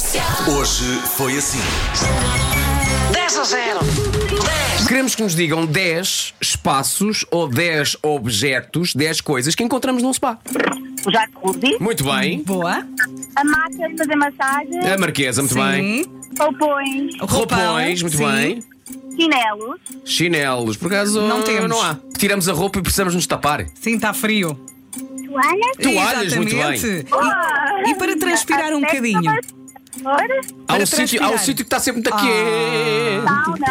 Hoje foi assim. 10-0. 10. Queremos que nos digam 10 espaços ou 10 objetos, 10 coisas que encontramos num spa. O jacuzzi, Muito bem. Boa. a máquina de fazer massagem, A Marquesa, muito bem. roupões, Roupões, muito sim. bem. chinelos, Chinelos, por acaso Não temos. não há. Tiramos a roupa e precisamos nos tapar. Sim, está frio. toalhas. Toalhas, muito bem. Exatamente. E para transpirar um bocadinho? Há Para um transpirar. sítio que está sempre muito quente.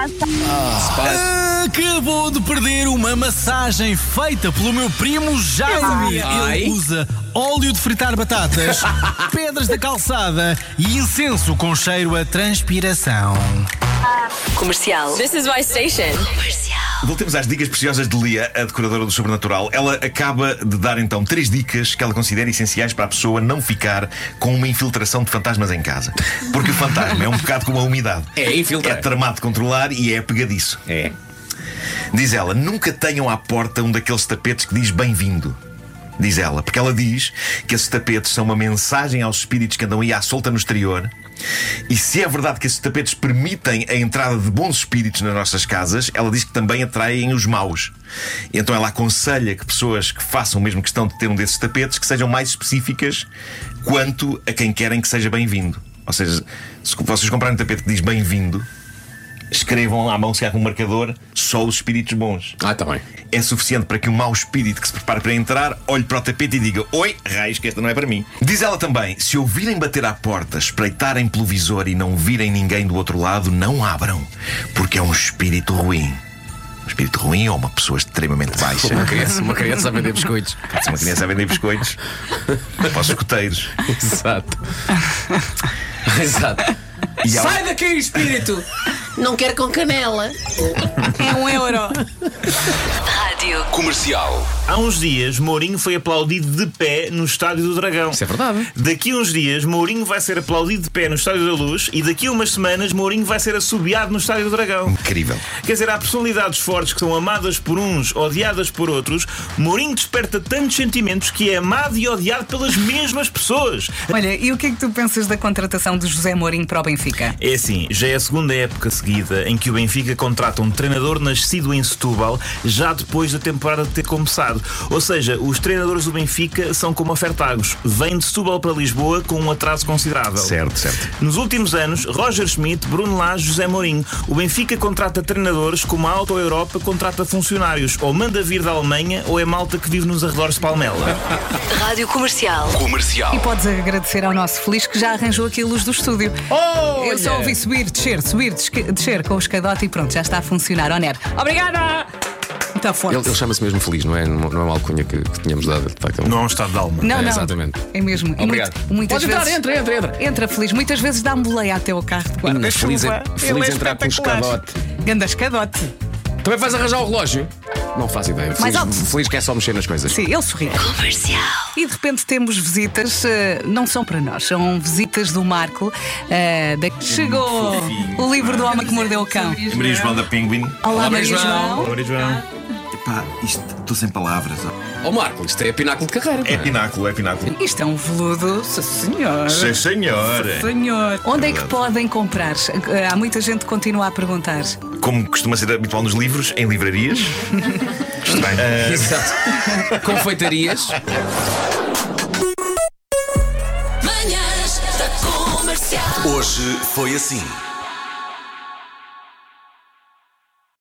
Acabou de perder uma massagem feita pelo meu primo Jaime. Ai. Ele usa óleo de fritar batatas, pedras da calçada e incenso com cheiro a transpiração. Comercial. This is my station. Voltemos às dicas preciosas de Lia, a decoradora do Sobrenatural. Ela acaba de dar então 3 dicas que ela considera essenciais para a pessoa não ficar com uma infiltração de fantasmas em casa. Porque o fantasma é um bocado como a umidade. É infiltrar. É tramado de controlar e é pegadiço. É. Diz ela, nunca tenham à porta um daqueles tapetes que diz bem-vindo. Diz ela, porque ela diz que esses tapetes são uma mensagem aos espíritos que andam aí à solta no exterior. E se é verdade que esses tapetes permitem a entrada de bons espíritos nas nossas casas, ela diz que também atraem os maus. E então ela aconselha que pessoas que façam mesmo questão de ter um desses tapetes que sejam mais específicas quanto a quem querem que seja bem-vindo. Ou seja, se vocês comprarem um tapete que diz bem-vindo, escrevam à mão, se há um marcador, só os espíritos bons. Está bem. É suficiente para que um mau espírito que se prepare para entrar olhe para o tapete e diga: oi, raios, que esta não é para mim. Diz ela também, se ouvirem bater à porta, espreitarem pelo visor e não virem ninguém do outro lado, não abram, porque é um espírito ruim. Um espírito ruim ou uma pessoa extremamente baixa. Uma criança a vender biscoitos. Pode ser uma criança a vender biscoitos para os escoteiros. Exato. Exato. E ela- Sai daqui, espírito! Não quero com canela. É €1. Rádio. Comercial. Há uns dias, Mourinho foi aplaudido de pé no Estádio do Dragão. Isso é verdade. Daqui a uns dias, Mourinho vai ser aplaudido de pé no Estádio da Luz e daqui a umas semanas, Mourinho vai ser assobiado no Estádio do Dragão. Incrível. Quer dizer, há personalidades fortes que são amadas por uns, odiadas por outros. Mourinho desperta tantos sentimentos que é amado e odiado pelas mesmas pessoas. Olha, e o que é que tu pensas da contratação de José Mourinho para o Benfica? É assim, já é a segunda época seguida em que o Benfica contrata um treinador nascido em Setúbal já depois da temporada ter começado. Ou seja, os treinadores do Benfica são como a Fertagos. Vêm de Setúbal para Lisboa com um atraso considerável. Certo, certo. Nos últimos anos, Roger Schmidt, Bruno Lage, José Mourinho. O Benfica contrata treinadores como a Auto Europa contrata funcionários. Ou manda vir da Alemanha ou é malta que vive nos arredores de Palmela. Rádio Comercial. E podes agradecer ao nosso Feliz que já arranjou aqui a luz do estúdio. Eu só ouvi subir, descer com o escadote e pronto, já está a funcionar. Oner, obrigada! Está forte. Ele chama-se mesmo Feliz, não é uma alcunha que tínhamos dado. De facto, Não é um estado de alma. Não, É, não. exatamente. É mesmo. E Obrigado. muitas Pode vezes... entrar, entra. Entra, Feliz. Muitas vezes dá-me boleia até ao carro de guarda-chuva. Feliz entrar com um escadote. Ganda escadote. Também vais arranjar o relógio? Não faço ideia. Mais alto. Feliz que é só mexer nas coisas. Sim, ele sorri. Comercial. E de repente temos visitas, não são para nós, são visitas do Marco. Chegou o livro do Homem que Mordeu o Cão. Maria João da Penguin. Olá, Maria João. Ora, João. Epá, isto, estou sem palavras. Ó Marco, isto é pináculo de carreira. É pá. pináculo, é pináculo. Isto é um veludo, senhor. Sim, senhora. Senhor. Onde é que podem comprar? Há muita gente que continua a perguntar. Como costuma ser habitual nos livros, em livrarias. Estranho. Exato. Confeitarias. Manhãs da Comercial. Hoje foi assim.